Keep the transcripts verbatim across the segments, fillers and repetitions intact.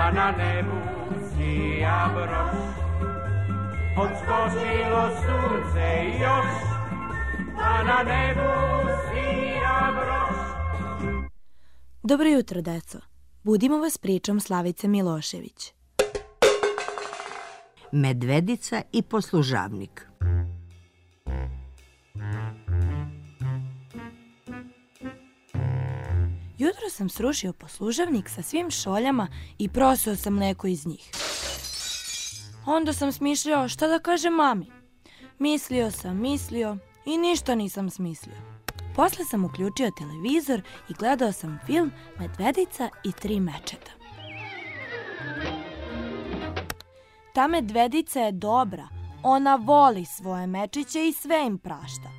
pa na nebu sija broš. Odskočilo sunce još, pa na nebu sija broš. Dobro jutro, deco. Budimo vas pričom Slavice Milošević. Medvedica i poslužavnik. Jutro sam srušio poslužavnik sa svim šoljama i prosio sam mleko iz njih. Onda sam smišljao šta da kažem mami. Mislio sam, mislio i ništa nisam smislio. Posle sam uključio televizor i gledao sam film Medvedica i tri mečeta. Ta medvedica je dobra. Ona voli svoje mečiće i sve im prašta.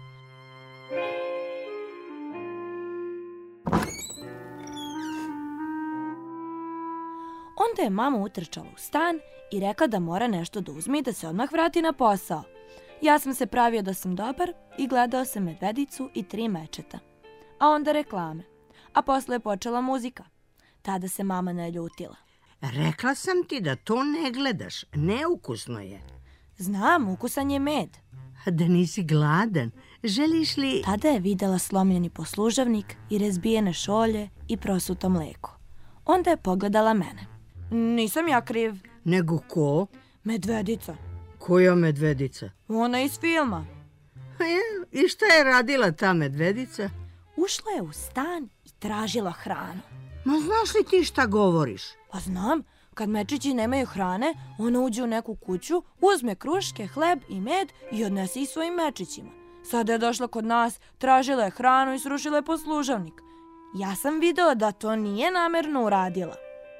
Onda je mama utrčala u stan i rekla da mora nešto da uzme i da se odmah vrati na posao. Ja sam se pravio da sam dobar i gledao sam Medvedicu i tri mečeta. A onda reklame. A posle je počela muzika. Tada se mama naljutila. Rekla sam ti da to ne gledaš. Neukusno je. Znam, ukusan je med. Da nisi gladan. Želiš li... Tada je videla slomljeni poslužavnik i razbijene šolje i prosuto mleko. Onda je pogledala mene. Nisam ja kriv. Nego ko? Medvedica. Koja medvedica? Ona iz filma. I šta je radila ta medvedica? Ušla je u stan i tražila hranu. Ma znaš li ti šta govoriš? Pa znam, kad mečići nemaju hrane, ona uđe u neku kuću, uzme kruške, hleb i med i odnese ih svojim mečićima. Sada je došla kod nas, tražila je hranu i srušila je poslužavnik. Ja sam video da to nije namerno uradila.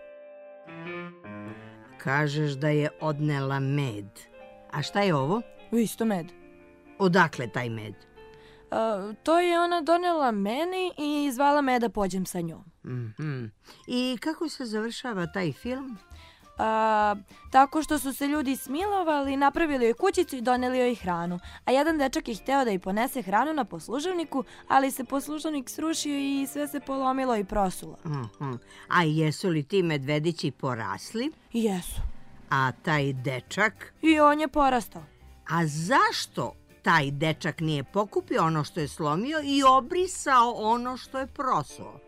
Kažeš da je odnela med. A šta je ovo? Isto med. Odakle taj med? A, to je ona donela meni i zvala me da pođem sa njom. Mm-hmm. I kako se završava taj film? A, tako što su se ljudi smilovali, napravili joj kućicu i doneli joj hranu. A jedan dečak je hteo da joj ponese hranu na poslužavniku, ali se poslužavnik srušio i sve se polomilo i prosulo. Mm-hmm. A jesu li ti medvedići porasli? Jesu. A taj dečak? I on je porastao. A zašto taj dečak nije pokupio ono što je slomio i obrisao ono što je prosuo?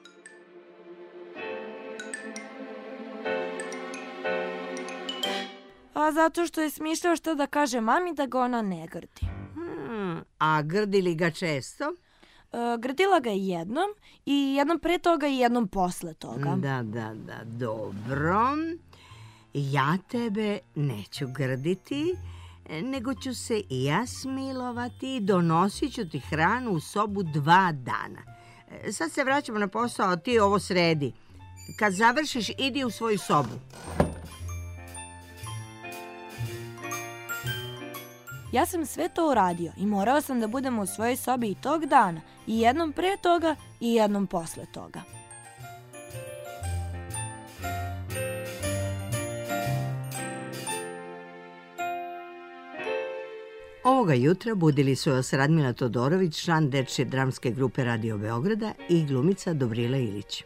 A zato što je smišljao što da kaže mami da ga ona ne grdi. Hmm, a grdi li ga često? E, grdila ga je jednom i jednom pre toga i jednom posle toga. Da, da, da, dobro. Ja tebe neću grditi, nego ću se i ja smilovati i donosit ću ti hranu u sobu dva dana. Sad se vraćamo na posao, ti ovo sredi. Kad završiš, idi u svoju sobu. Ja sam sve to uradio i morao sam da budem u svojoj sobi i tog dana, i jednom pre toga i jednom posle toga. Ovoga jutra budili su vas Radmila Todorović, član dečje dramske grupe Radio Beograda, i glumica Dobrila Ilić.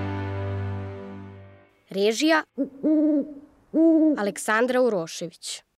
Režija Aleksandra Urošević.